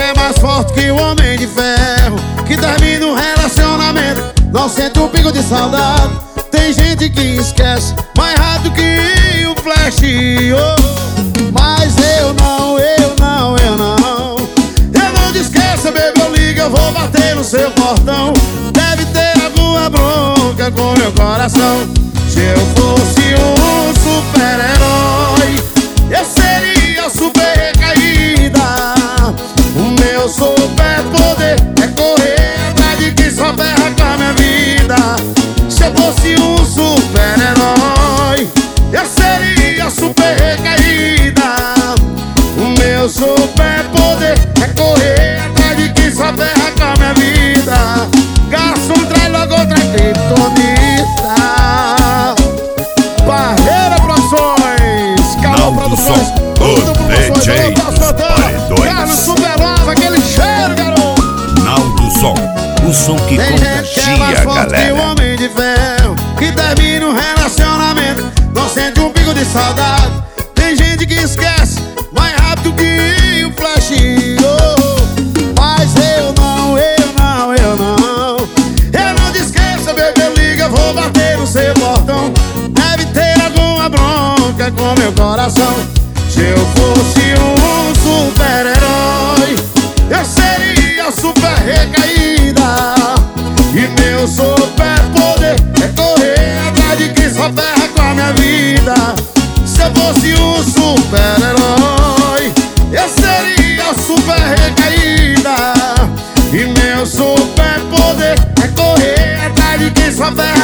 é mais forte que o homem de ferro, que termina um relacionamento, não sente um pico de saudade. Tem gente que esquece mais rápido que o flash, oh. Mas eu não, eu não, eu não. Eu não te esqueço, baby, eu ligo, eu vou bater no seu portão. Deve ter alguma bronca com meu coração. Se eu fosse um super-herói, eu seria super recaída. O meu superpoder é correr atrás de quem só ferra com a minha vida. Se eu fosse um super-herói, eu seria super recaída. O meu superpoder é correr atrás de quem só ferra com a minha vida. Garçom, traz logo outra criptonita. Barreira Produções, Calma Produções, tudo DJ Carlos Superlava, aquele cheiro, garoto. Naldo Som, o som que Tem gente que é mais contagia, forte que o galera. homem de ferro, que termina um relacionamento, não sente um pico de saudade. Tem gente que esquece mais rápido que o flash, oh. Mas eu não, eu não, eu não. Eu não te esqueço, baby, liga, eu vou bater no seu portão. Deve ter alguma bronca com meu coração. Se eu fosse um super-herói, eu seria super recaída. E meu superpoder é correr atrás de quem só ferra com a minha vida. Se eu fosse um super-herói, eu seria super recaída. E meu superpoder é correr atrás de quem só ferra